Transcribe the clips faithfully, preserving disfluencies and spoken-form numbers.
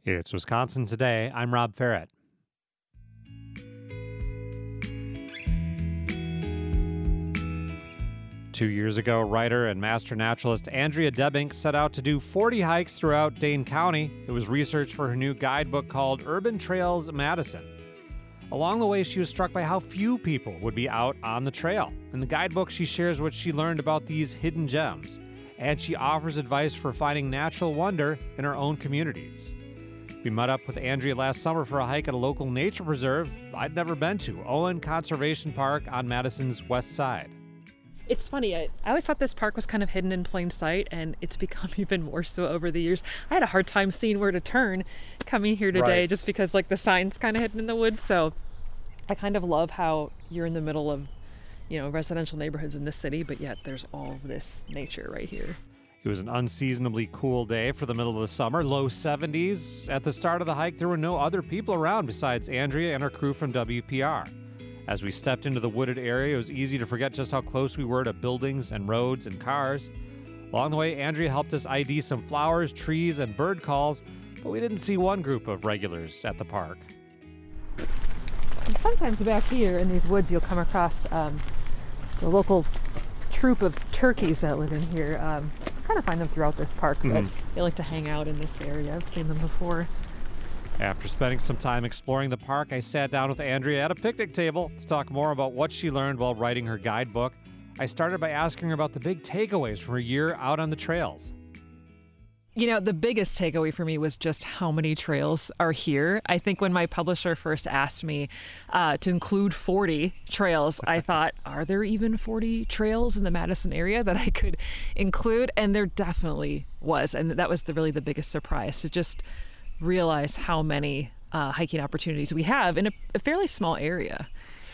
It's Wisconsin Today. I'm Rob Ferret. Two years ago, writer and master naturalist Andrea Debink set out to do forty hikes throughout Dane County. It was research for her new guidebook called Urban Trails Madison. Along the way, she was struck by how few people would be out on the trail. In the guidebook, she shares what she learned about these hidden gems, and she offers advice for finding natural wonder in our own communities. We met up with Andrea last summer for a hike at a local nature preserve I'd never been to, Owen Conservation Park on Madison's west side. It's funny, I, I always thought this park was kind of hidden in plain sight, and it's become even more so over the years. I had a hard time seeing where to turn coming here today, Right. just because like the sign's kind of hidden in the woods. So I kind of love how you're in the middle of, you know, residential neighborhoods in this city, but yet there's all of this nature right here. It was an unseasonably cool day for the middle of the summer, low seventies. At the start of the hike, there were no other people around besides Andrea and her crew from W P R. As we stepped into the wooded area, it was easy to forget just how close we were to buildings and roads and cars. Along the way, Andrea helped us I D some flowers, trees, and bird calls, but we didn't see one group of regulars at the park. And sometimes back here in these woods, you'll come across um, the local troop of turkeys that live in here. Um, kind of find them throughout this park, but Mhm. they like to hang out in this area. I've seen them before. After spending some time exploring the park, I sat down with Andrea at a picnic table to talk more about what she learned while writing her guidebook. I started by asking her about the big takeaways from her year out on the trails. You know, the biggest takeaway for me was just how many trails are here. I think when my publisher first asked me uh, to include forty trails, I thought, are there even forty trails in the Madison area that I could include? And there definitely was. And that was the, really the biggest surprise, to just realize how many uh, hiking opportunities we have in a, a fairly small area.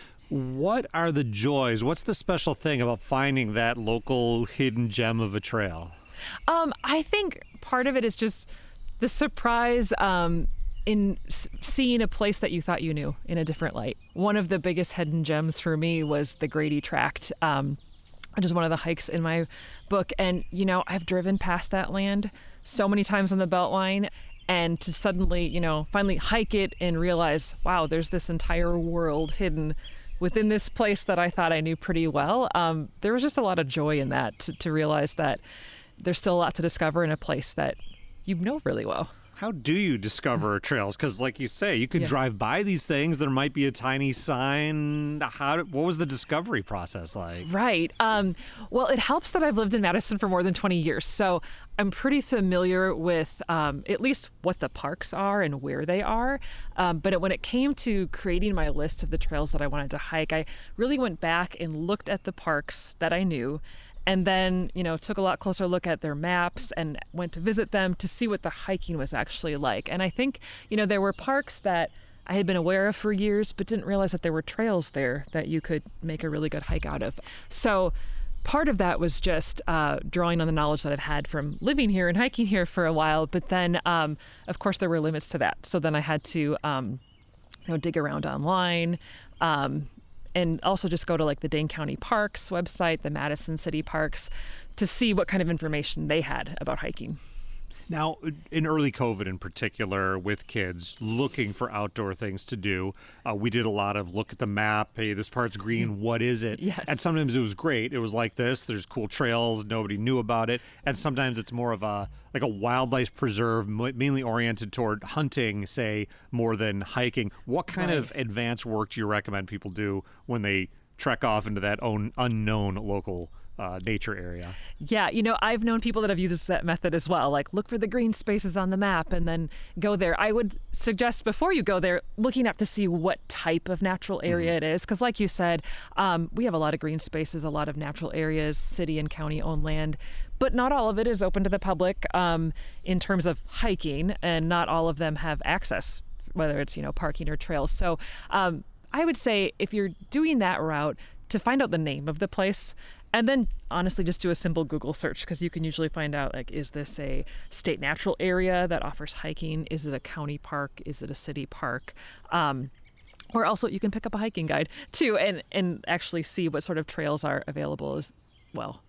What are the joys? What's the special thing about finding that local hidden gem of a trail? Um, I think part of it is just the surprise um, in s- seeing a place that you thought you knew in a different light. One of the biggest hidden gems for me was the Grady Tract, um, which is one of the hikes in my book. And, you know, I've driven past that land so many times on the Beltline, and to suddenly, you know, finally hike it and realize, wow, there's this entire world hidden within this place that I thought I knew pretty well. Um, there was just a lot of joy in that, to, to realize that there's still a lot to discover in a place that you know really well. How do you discover trails? Because like you say, you could Yeah. drive by these things. There might be a tiny sign. How? What was the discovery process like? Right. Um, well, it helps that I've lived in Madison for more than twenty years. So I'm pretty familiar with um, at least what the parks are and where they are. Um, but it, when it came to creating my list of the trails that I wanted to hike, I really went back and looked at the parks that I knew, and then, you know, took a lot closer look at their maps and went to visit them to see what the hiking was actually like. And I think, you know, there were parks that I had been aware of for years, but didn't realize that there were trails there that you could make a really good hike out of. So part of that was just uh, drawing on the knowledge that I've had from living here and hiking here for a while. But then, um, of course, there were limits to that. So then I had to, um, you know, dig around online, um, and also just go to like the Dane County Parks website, the Madison City Parks, to see what kind of information they had about hiking. Now, in early COVID in particular, with kids looking for outdoor things to do, uh, we did a lot of look at the map. Hey, this part's green. What is it? Yes. And sometimes it was great. It was like this. There's cool trails. Nobody knew about it. And sometimes it's more of a like a wildlife preserve, mo- mainly oriented toward hunting, say, more than hiking. What kind Right. of advanced work do you recommend people do when they trek off into that own unknown local Uh, nature area? Yeah, you know, I've known people that have used that method as well. Like, look for the green spaces on the map and then go there. I would suggest before you go there, looking up to see what type of natural area Mm-hmm. it is. Because like you said, um, we have a lot of green spaces, a lot of natural areas, city and county owned land, but not all of it is open to the public um, in terms of hiking, and not all of them have access, whether it's, you know, parking or trails. So um, I would say if you're doing that route, to find out the name of the place. And then honestly, just do a simple Google search, because you can usually find out, like, is this a state natural area that offers hiking? Is it a county park? Is it a city park? Um, or also you can pick up a hiking guide too, and, and actually see what sort of trails are available as well.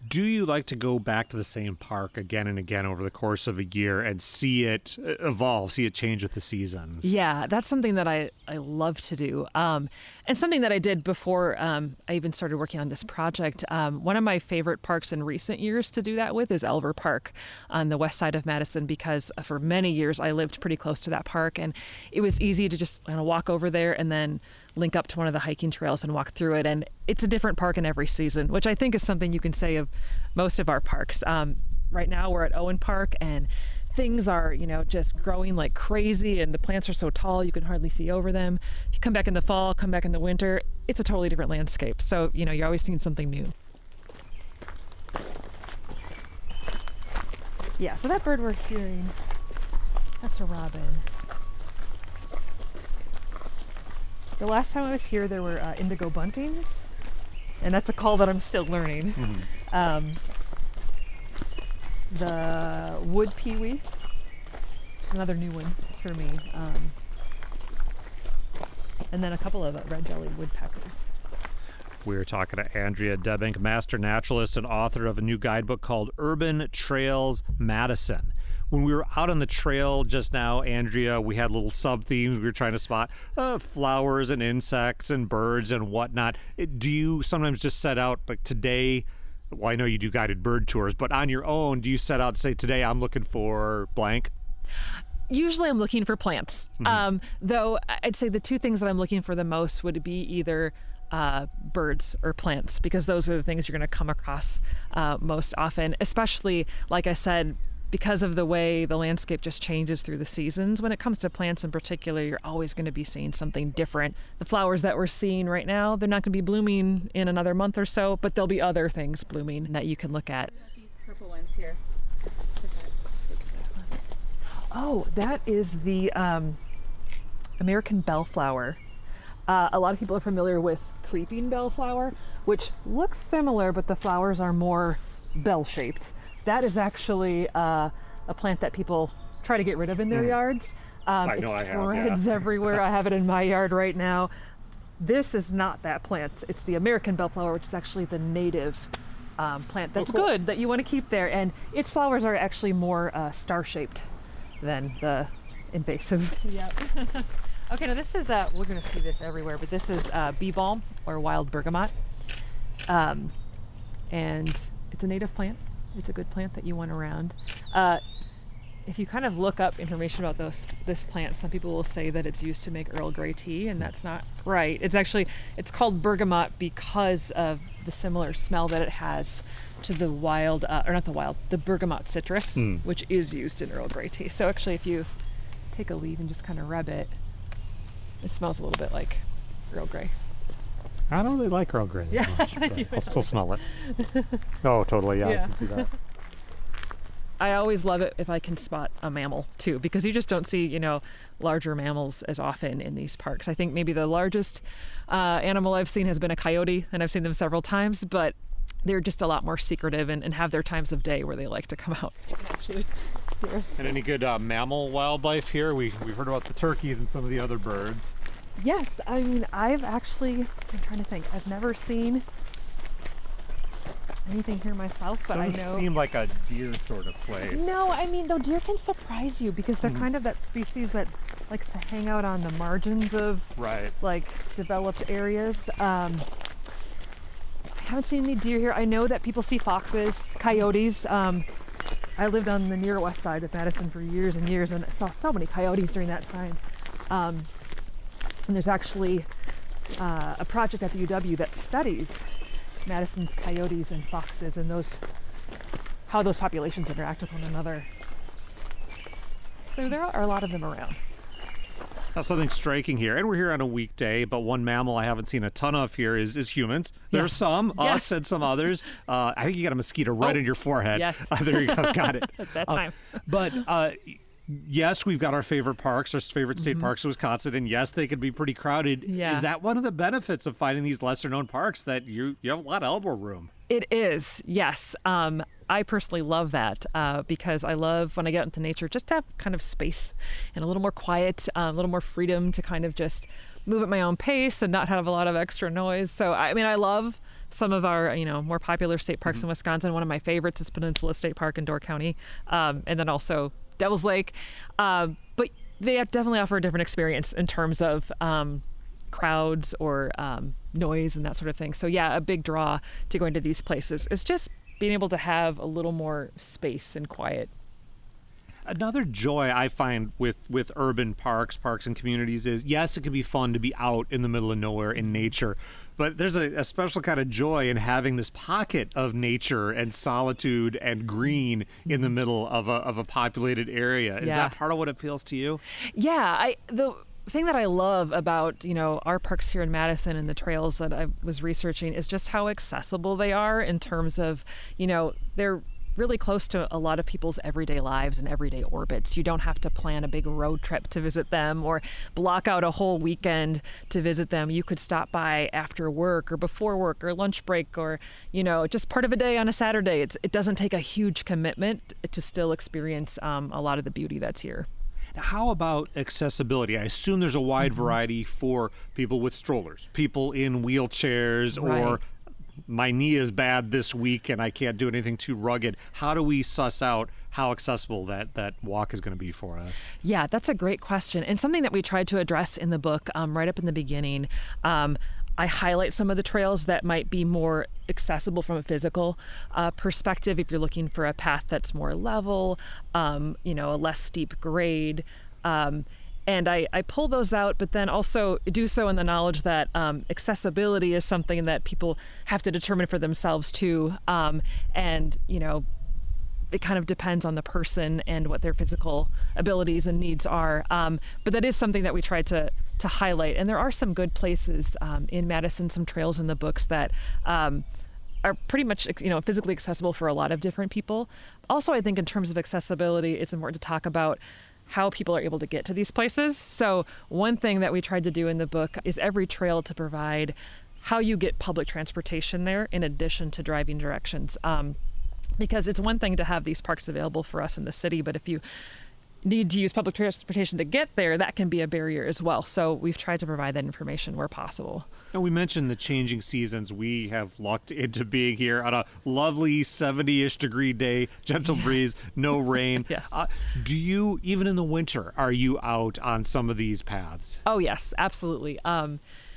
Do you like to go back to the same park again and again over the course of a year and see it evolve, see it change with the seasons? Yeah, that's something that I, I love to do. Um, and something that I did before um, I even started working on this project. Um, one of my favorite parks in recent years to do that with is Elver Park on the west side of Madison, because for many years I lived pretty close to that park, and it was easy to just kind of walk over there and then link up to one of the hiking trails and walk through it. And it's a different park in every season, which I think is something you can say of most of our parks. Um, right now we're at Owen Park, and things are, you know, just growing like crazy, and the plants are so tall you can hardly see over them. If you come back in the fall, come back in the winter, it's a totally different landscape. So, you know, you're always seeing something new. Yeah, so that bird we're hearing, that's a robin. The last time I was here, there were uh, indigo buntings, and that's a call that I'm still learning. Mm-hmm. Um, the wood pewee, another new one for me, um, and then a couple of uh, red-bellied woodpeckers. We're talking to Andrea Debbink, master naturalist and author of a new guidebook called Urban Trails Madison. When we were out on the trail just now, Andrea, we had little sub-themes. We were trying to spot uh, flowers and insects and birds and whatnot. Do you sometimes just set out, like today, well, I know you do guided bird tours, but on your own, do you set out and say, today I'm looking for blank? Usually I'm looking for plants. Mm-hmm. Um, though I'd say the two things that I'm looking for the most would be either Uh, birds or plants, because those are the things you're going to come across uh, most often, especially, like I said, because of the way the landscape just changes through the seasons. When it comes to plants in particular, you're always going to be seeing something different. The flowers that we're seeing right now, they're not going to be blooming in another month or so, but there'll be other things blooming that you can look at. These purple ones here. Oh, that is the um, American bellflower. Uh, a lot of people are familiar with creeping bellflower, which looks similar, but the flowers are more bell-shaped. That is actually uh, a plant that people try to get rid of in their mm. yards. Um, I it know I have, spreads yeah. everywhere. I have it in my yard right now. This is not that plant. It's the American bellflower, which is actually the native um, plant that's oh, cool. good, that you want to keep there. And its flowers are actually more uh, star-shaped than the invasive. Yep. Okay, now this is, uh, we're going to see this everywhere, but this is uh, bee balm or wild bergamot. Um, and it's a native plant. It's a good plant that you want around. Uh, if you kind of look up information about those this plant, some people will say that it's used to make Earl Grey tea, and that's not right. It's actually, it's called bergamot because of the similar smell that it has to the wild, uh, or not the wild, the bergamot citrus, mm. which is used in Earl Grey tea. So actually, if you take a leaf and just kind of rub it, it smells a little bit like Earl Grey. I don't really like Earl Grey. Yeah, I'll still smell it. Oh, totally. Yeah, yeah, I can see that. I always love it if I can spot a mammal too, because you just don't see, you know, larger mammals as often in these parks. I think maybe the largest uh, animal I've seen has been a coyote, and I've seen them several times, but they're just a lot more secretive and, and have their times of day where they like to come out. Actually, and any good uh, mammal wildlife here? We, we've heard about the turkeys and some of the other birds. Yes, I mean, I've actually, I'm trying to think, I've never seen anything here myself, but Doesn't I know. Doesn't seem like a deer sort of place. No, I mean, though deer can surprise you because they're mm-hmm. kind of that species that likes to hang out on the margins of right. like developed areas. Um, I haven't seen any deer here. I know that people see foxes, coyotes. Um, I lived on the near west side of Madison for years and years, and I saw so many coyotes during that time. Um, and there's actually uh, a project at the U W that studies Madison's coyotes and foxes and those how those populations interact with one another. So there are a lot of them around. Now, something striking here, and we're here on a weekday, but one mammal I haven't seen a ton of here is, is humans. There's yes. some, yes. us and some others. Uh, I think you got a mosquito right oh. in your forehead. Yes. Uh, there you go, got it. It's that time. Uh, but uh, yes, we've got our favorite parks, our favorite state mm-hmm. parks in Wisconsin, and yes, they could be pretty crowded. Yeah. Is that one of the benefits of finding these lesser-known parks, that you, you have a lot of elbow room? It is, yes. Um, I personally love that uh, because I love when I get out into nature just to have kind of space and a little more quiet, uh, a little more freedom to kind of just move at my own pace and not have a lot of extra noise. So, I mean, I love some of our, you know, more popular state parks mm-hmm. in Wisconsin. One of my favorites is Peninsula State Park in Door County, um, and then also Devil's Lake. Um, but they definitely offer a different experience in terms of um, crowds or um, noise and that sort of thing. So yeah, a big draw to going to these places is just being able to have a little more space and quiet. Another joy I find with, with urban parks, parks and communities is, yes, it can be fun to be out in the middle of nowhere in nature, but there's a, a special kind of joy in having this pocket of nature and solitude and green in the middle of a, of a populated area. Is yeah. that part of what appeals to you? Yeah, I the thing that I love about, you know, our parks here in Madison and the trails that I was researching is just how accessible they are in terms of, you know, they're really close to a lot of people's everyday lives and everyday orbits. You don't have to plan a big road trip to visit them or block out a whole weekend to visit them. You could stop by after work or before work or lunch break or, you know, just part of a day on a Saturday. It's, it doesn't take a huge commitment to still experience um, a lot of the beauty that's here. How about accessibility? I assume there's a wide Mm-hmm. variety for people with strollers, people in wheelchairs, Right. or my knee is bad this week and I can't do anything too rugged. How do we suss out how accessible that, that walk is going to be for us? Yeah, that's a great question, and something that we tried to address in the book um, right up in the beginning. Um, I highlight some of the trails that might be more accessible from a physical uh, perspective if you're looking for a path that's more level, um, you know, a less steep grade. Um, And I, I pull those out, but then also do so in the knowledge that um, accessibility is something that people have to determine for themselves too. Um, and, you know, it kind of depends on the person and what their physical abilities and needs are. Um, but that is something that we try to to highlight. And there are some good places um, in Madison, some trails in the books that um, are pretty much, you know, physically accessible for a lot of different people. Also, I think in terms of accessibility, it's important to talk about how people are able to get to these places. So one thing that we tried to do in the book is every trail to provide how you get public transportation there in addition to driving directions. Um, because it's one thing to have these parks available for us in the city, but if you need to use public transportation to get there, that can be a barrier as well. So we've tried to provide that information where possible. And we mentioned the changing seasons. We have lucked into being here on a lovely seventy-ish degree day, gentle breeze, no rain. Yes. Uh, do you, even in the winter, are you out on some of these paths? Oh, yes, absolutely. Um,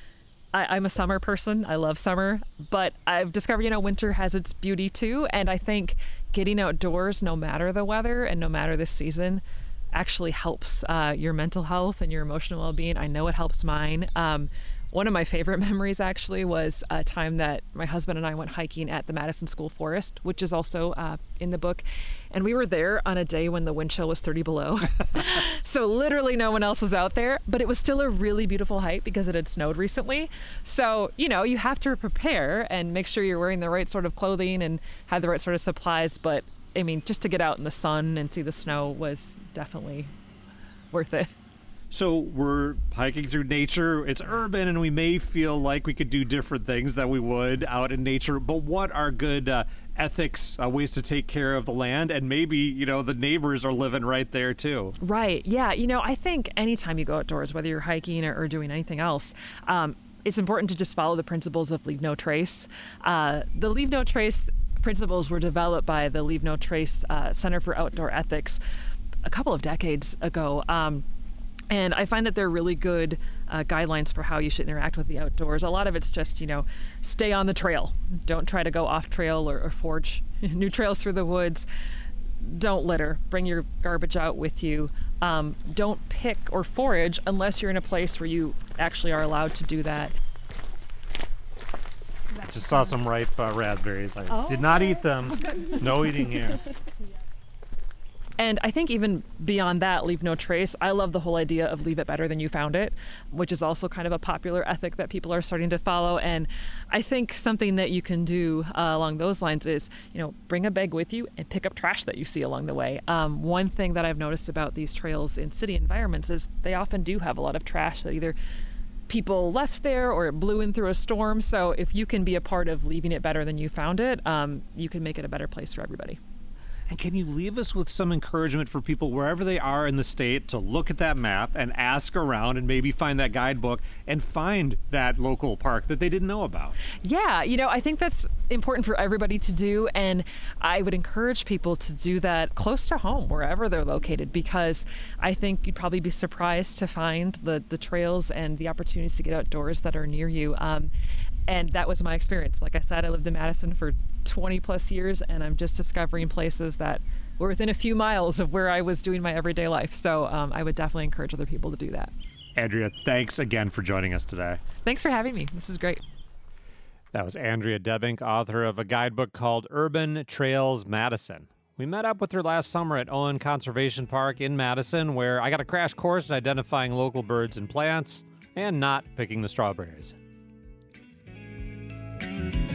I, I'm a summer person. I love summer, but I've discovered, you know, winter has its beauty too. And I think getting outdoors, no matter the weather and no matter the season, actually helps uh, your mental health and your emotional well-being. I know it helps mine. Um, one of my favorite memories actually was a time that my husband and I went hiking at the Madison School Forest, which is also uh, in the book. And we were there on a day when the wind chill was thirty below. So literally no one else was out there, but it was still a really beautiful hike because it had snowed recently. So, you know, you have to prepare and make sure you're wearing the right sort of clothing and have the right sort of supplies. But I mean, just to get out in the sun and see the snow was definitely worth it. So we're hiking through nature. It's urban, and we may feel like we could do different things that we would out in nature. But what are good uh, ethics, uh, ways to take care of the land? And maybe, you know, the neighbors are living right there, too. Right. Yeah. You know, I think anytime you go outdoors, whether you're hiking or, or doing anything else, um, it's important to just follow the principles of Leave No Trace. Uh, the Leave No Trace principles were developed by the Leave No Trace uh, Center for Outdoor Ethics a couple of decades ago. Um, and I find that they're really good uh, guidelines for how you should interact with the outdoors. A lot of it's just, you know, stay on the trail. Don't try to go off trail or, or forge new trails through the woods. Don't litter. Bring your garbage out with you. Um, don't pick or forage unless you're in a place where you actually are allowed to do that. Just saw some ripe uh, raspberries. I oh. did not eat them. No eating here. And I think even beyond that, Leave No Trace, I love the whole idea of leave it better than you found it, which is also kind of a popular ethic that people are starting to follow. And I think something that you can do uh, along those lines is, you know, bring a bag with you and pick up trash that you see along the way. Um, one thing that I've noticed about these trails in city environments is they often do have a lot of trash that either people left there or it blew in through a storm. So if you can be a part of leaving it better than you found it, um, you can make it a better place for everybody. And can you leave us with some encouragement for people wherever they are in the state to look at that map and ask around and maybe find that guidebook and find that local park that they didn't know about? Yeah, you know, I think that's important for everybody to do, and I would encourage people to do that close to home, wherever they're located, because I think you'd probably be surprised to find the, the trails and the opportunities to get outdoors that are near you. Um, and that was my experience. Like I said, I lived in Madison for twenty plus years, and I'm just discovering places that were within a few miles of where I was doing my everyday life. So um, I would definitely encourage other people to do that. Andrea, thanks again for joining us today. Thanks for having me. This is great. That was Andrea Debink, author of a guidebook called Urban Trails Madison. We met up with her last summer at Owen Conservation Park in Madison, where I got a crash course in identifying local birds and plants and not picking the strawberries.